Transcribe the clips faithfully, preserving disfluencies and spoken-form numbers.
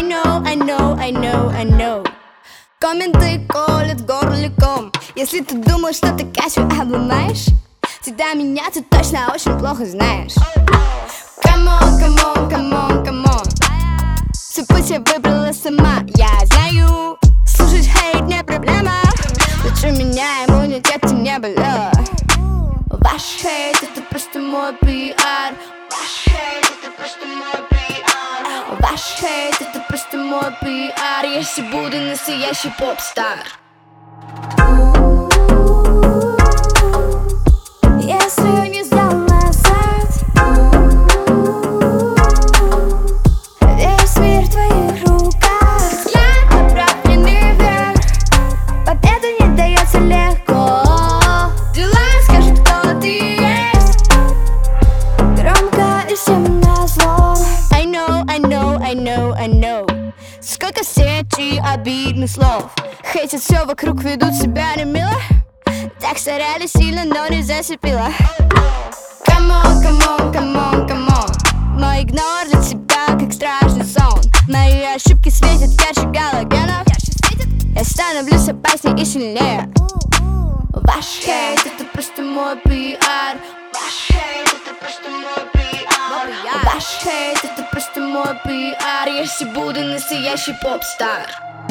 I know, I know, I know, I know. Комменты колят горликом. Если ты думаешь, что ты Катю обломаешь, тогда меня ты точно очень плохо знаешь. Come on, come on, come on, come on. Свой путь я выбрала сама, я знаю. Слушать хейт не проблема, лучше меня иммунитета не было. Ваш хейт — это просто мой пиар. Ваш хейт — это просто мой пиар. Ваш хейт — это просто мой пиар. Если буду настоящий поп-стар. Если не сдал назад, весь мир в твоих руках. Взгляд направленный вверх, победа не дается легко. Дела скажут, кто ты есть, громко и всем назло. I know, I know, I know, I know. Сколько сети обидных слов. Хейтят все вокруг, ведут себя не мило. Так старались сильно, но не зацепило. Come on, come on, come on, come on. Мой игнор для тебя как страшный сон. Мои ошибки светят ярче галогенов. Я становлюсь опаснее и сильнее. Ваш хейт — это просто мой пиар. Ваш хейт — это просто мой пиар. Ваш хейт — это просто мой пиар. Если буду настоящий поп-стар.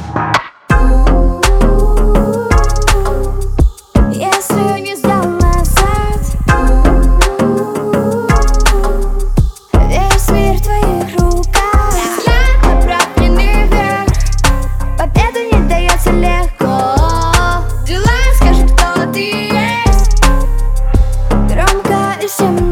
Если не сдал назад, весь мир в твоих руках. Взгляд направленный вверх, победа не дается легко. Дела скажут, кто ты есть, громко и всем